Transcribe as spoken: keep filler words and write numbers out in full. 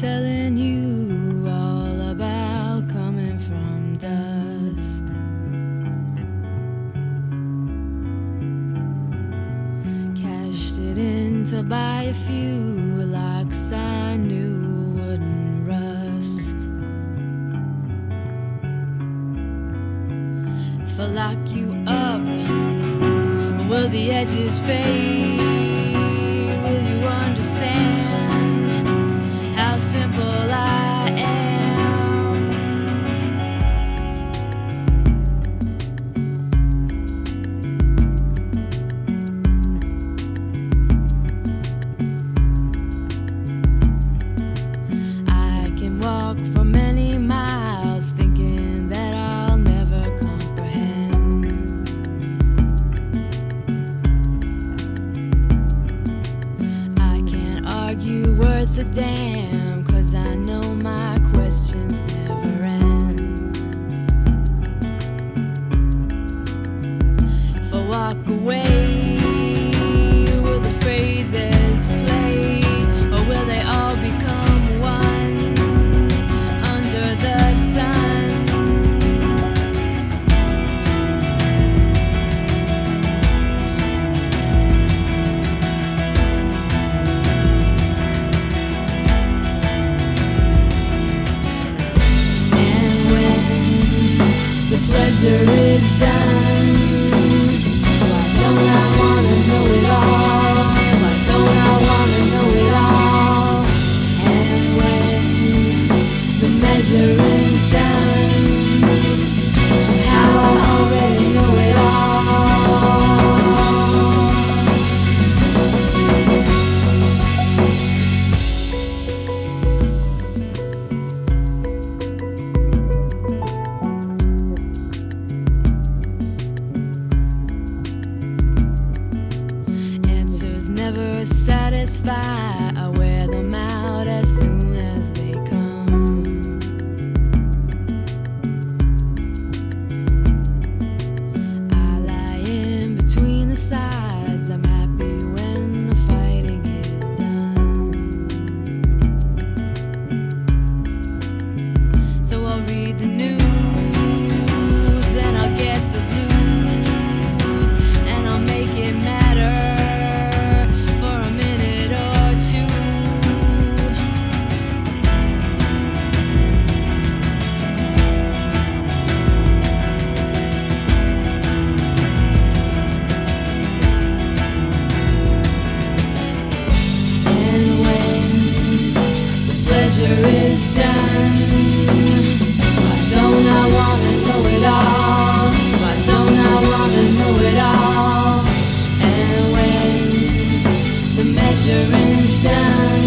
telling you all about coming from dust. Cashed it in to buy a few locks I knew wouldn't rust. If I lock you up, will the edges fade? Will you understand how simple I am? I can walk for many miles thinking that I'll never comprehend. I can't argue worth a damn, 'cause I know my questions never end. If I walk away, will the phrases play, or will they all become one under the sun? Pleasure is done. Why don't I wanna know it all? Why don't I wanna know it all? And when the measure is done, somehow I already know it all. Never satisfy, I wear them out as soon as they come. I lie in between the sides, I'm happy when the fighting is done. So I'll read the news and I'll get the blues, and I'll make it matter. Pleasure is done. Why don't I wanna know it all? Why don't I wanna know it all? And when the measuring's done,